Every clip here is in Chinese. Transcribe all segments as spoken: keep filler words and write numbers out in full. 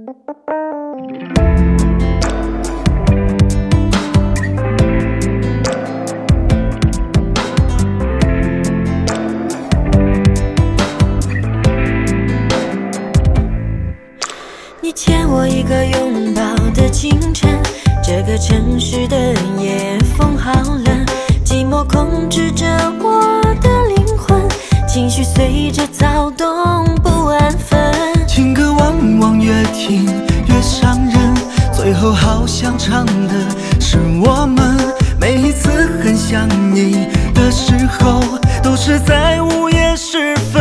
你欠我一个拥抱的清晨，这个城市的夜风好冷，寂寞控制着我的灵魂，情绪随着躁动不安分。 情歌往往越听越伤人，最后好想唱的是我们。每一次很想你的时候，都是在午夜时分。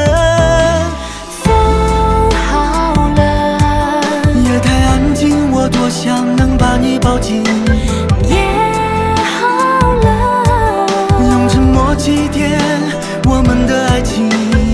我多想能把你抱紧， 夜好冷， 用沉默祭奠我们的爱情。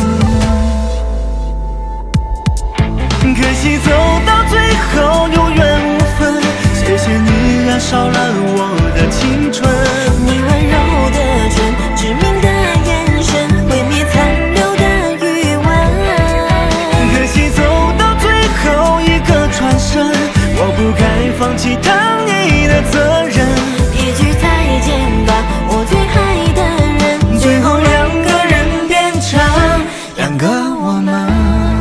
可惜走到最后有缘无分，谢谢你燃烧了我的青春。 你温柔的唇，致命的眼神，毁灭残留的余温。 可惜走到最后一个转身，我不该放弃疼你的责任。 一句再见吧，我最爱的人， 最后两个人变成两个我们。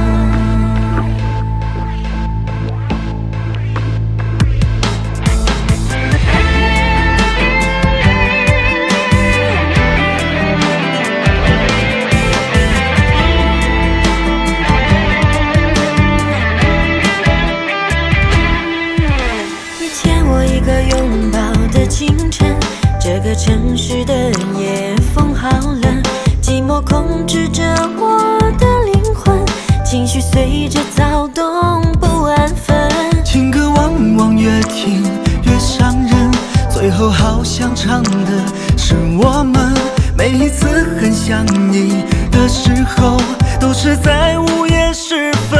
这个城市的夜风好冷，寂寞控制着我的灵魂，情绪随着躁动不安分。 情歌往往越听越伤人，最后好想唱的是我们。每一次很想你的时候，都是在午夜时分。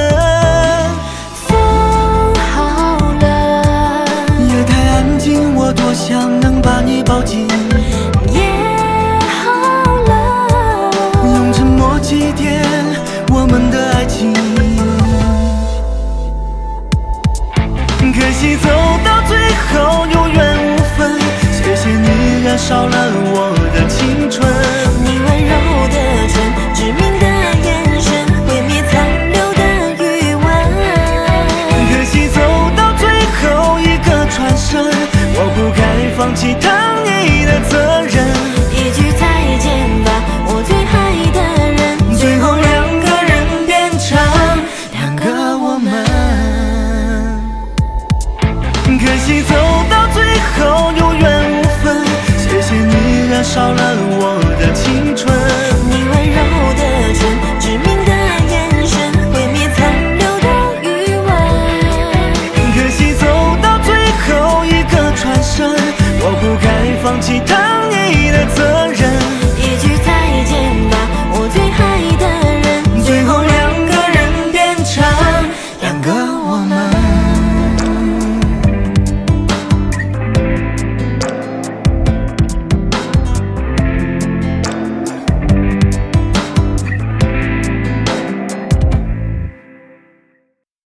我多想能把你抱紧， 夜好冷， 用沉默祭奠我们的爱情。可惜走到最后有缘无分，谢谢你燃烧了我的青春。 你温柔的唇，致命的眼神，毁灭残留的余温。 可惜走到最后一个转身，我不该放弃疼你的责任。 一句再见吧，我最爱的人， 最后两个人变成两个我们。可惜走到最后有缘无分，谢谢你燃烧了我的青春。 你温柔的唇，致命的眼神，毁灭残留的余温。 可惜走到最后一个转身，我不该放弃疼你的责任。